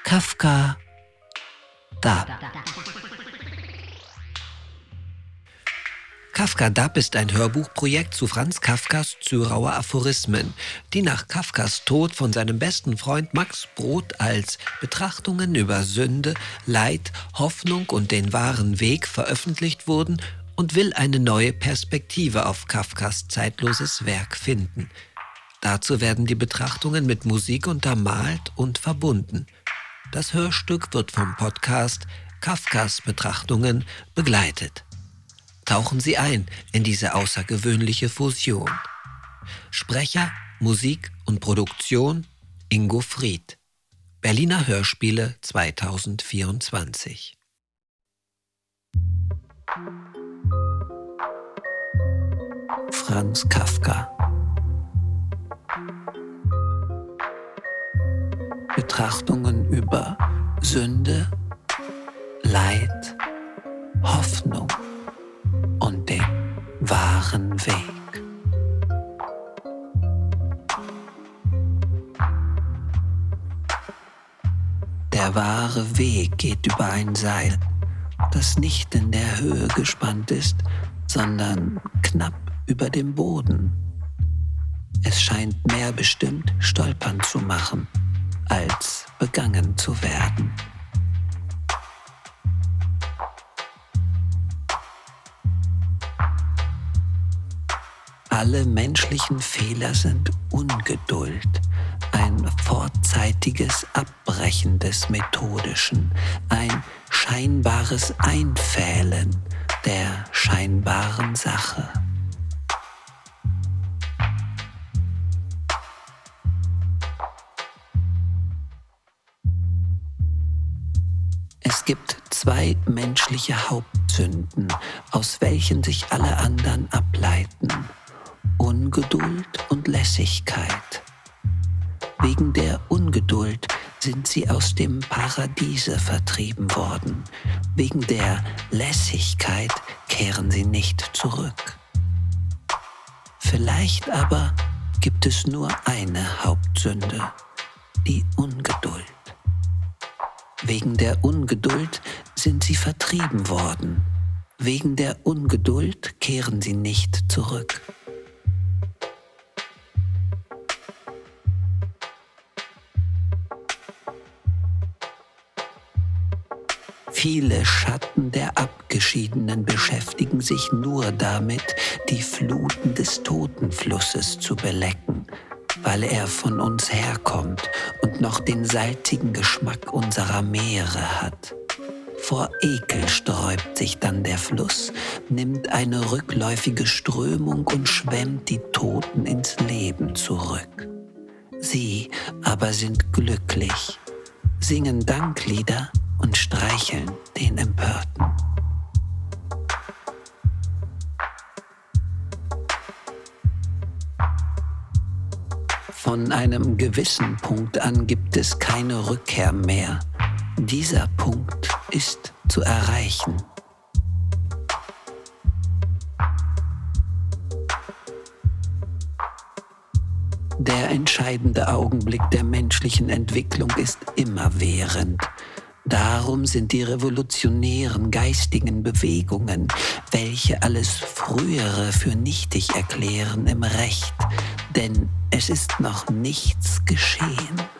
Kafka Dab. Kafka Dab ist ein Hörbuchprojekt zu Franz Kafkas Zürauer Aphorismen, die nach Kafkas Tod von seinem besten Freund Max Brod als Betrachtungen über Sünde, Leid, Hoffnung und den wahren Weg veröffentlicht wurden und will eine neue Perspektive auf Kafkas zeitloses Werk finden. Dazu werden die Betrachtungen mit Musik untermalt und verbunden. Das Hörstück wird vom Podcast Kafkas Betrachtungen begleitet. Tauchen Sie ein in diese außergewöhnliche Fusion. Sprecher, Musik und Produktion Ingo Fried. Berliner Hörspiele 2024. Franz Kafka. Betrachtungen über Sünde, Leid, Hoffnung und den wahren Weg. Der wahre Weg geht über ein Seil, das nicht in der Höhe gespannt ist, sondern knapp über dem Boden. Es scheint mehr bestimmt, stolpern zu machen, als begangen zu werden. Alle menschlichen Fehler sind Ungeduld, ein vorzeitiges Abbrechen des Methodischen, ein scheinbares Einfählen der scheinbaren Sache. Es gibt zwei menschliche Hauptsünden, aus welchen sich alle anderen ableiten: Ungeduld und Lässigkeit. Wegen der Ungeduld sind sie aus dem Paradiese vertrieben worden. Wegen der Lässigkeit kehren sie nicht zurück. Vielleicht aber gibt es nur eine Hauptsünde: die Ungeduld. Wegen der Ungeduld sind sie vertrieben worden. Wegen der Ungeduld kehren sie nicht zurück. Viele Schatten der Abgeschiedenen beschäftigen sich nur damit, die Fluten des Totenflusses zu belecken, weil er von uns herkommt und noch den salzigen Geschmack unserer Meere hat. Vor Ekel sträubt sich dann der Fluss, nimmt eine rückläufige Strömung und schwemmt die Toten ins Leben zurück. Sie aber sind glücklich, singen Danklieder und streicheln den Empörten. Von einem gewissen Punkt an gibt es keine Rückkehr mehr. Dieser Punkt ist zu erreichen. Der entscheidende Augenblick der menschlichen Entwicklung ist immerwährend. Darum sind die revolutionären geistigen Bewegungen, welche alles Frühere für nichtig erklären, im Recht, denn es ist noch nichts geschehen.